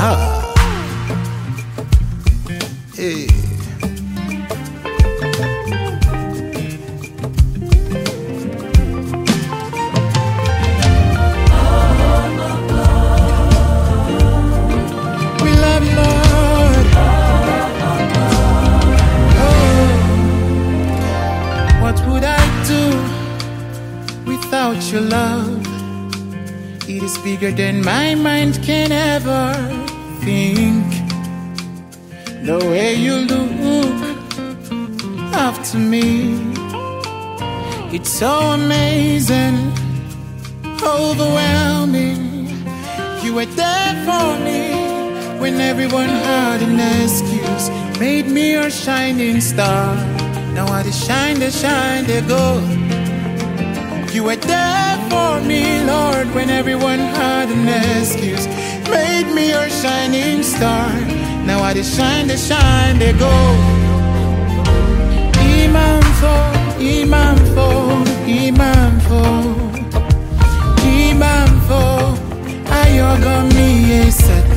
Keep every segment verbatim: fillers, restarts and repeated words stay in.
Ah. Hey. We love you, Lord. Oh. What would I do without your love? It is bigger than my mind can ever think. The way you look after me, it's so amazing, overwhelming. You were there for me when everyone had an excuse. Made me your shining star. Now I just shine, they shine, they go. You were there for me, Lord, when everyone had an excuse. Made me your shining star. Now I just shine, they shine, they go. Imamfo, Imamfo, Imamfo, Imamfo, Ayogo mi eset.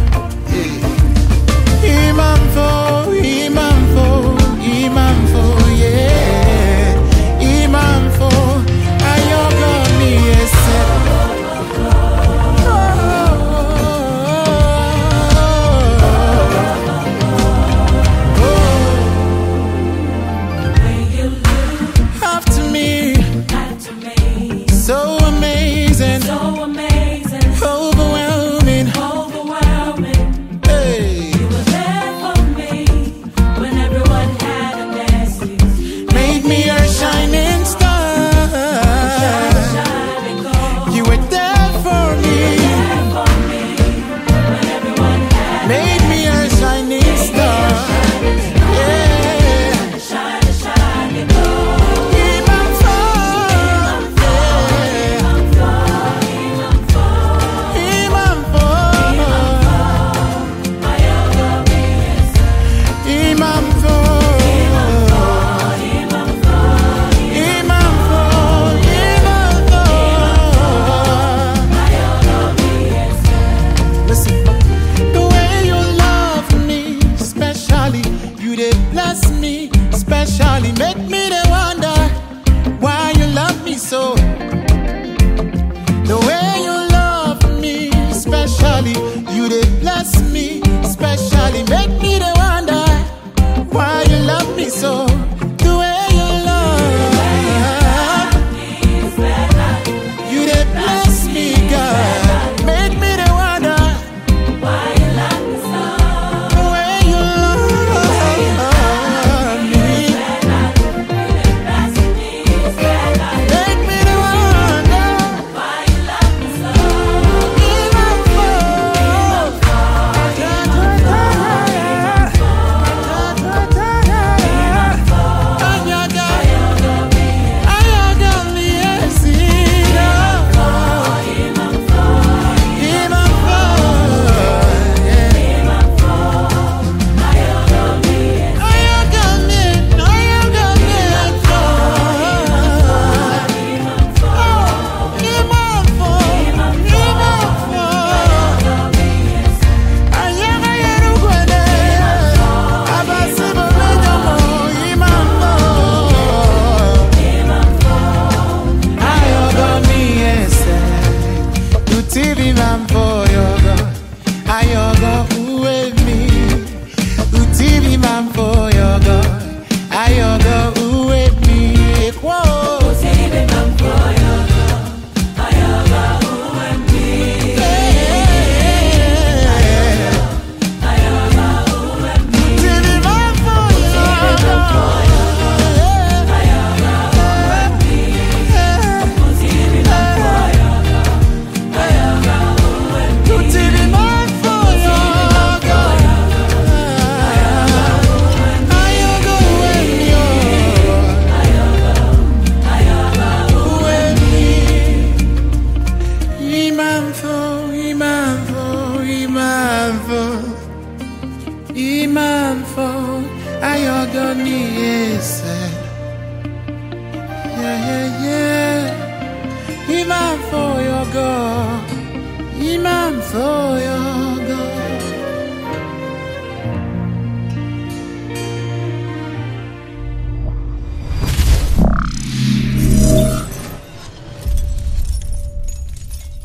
Imamfo, Imamfo, Imamfo, yeah. Imamfo, Ayogo mi eset. So amazing, so amazing, overwhelming, overwhelming. Hey. You were there for me when everyone had an excuse. Made me your shining star. Shining gold. You were there for me. There for me when everyone had Made me your shining star. Yeah. Shining, shining gold. Bless me, especially make me the wonder why you love me so. The way you love me, especially you did bless me, especially make me the wonder why you love me so. The way you love you did bless me, God, make me the wonder why you love me so. The way you love Imamfo, Ayogo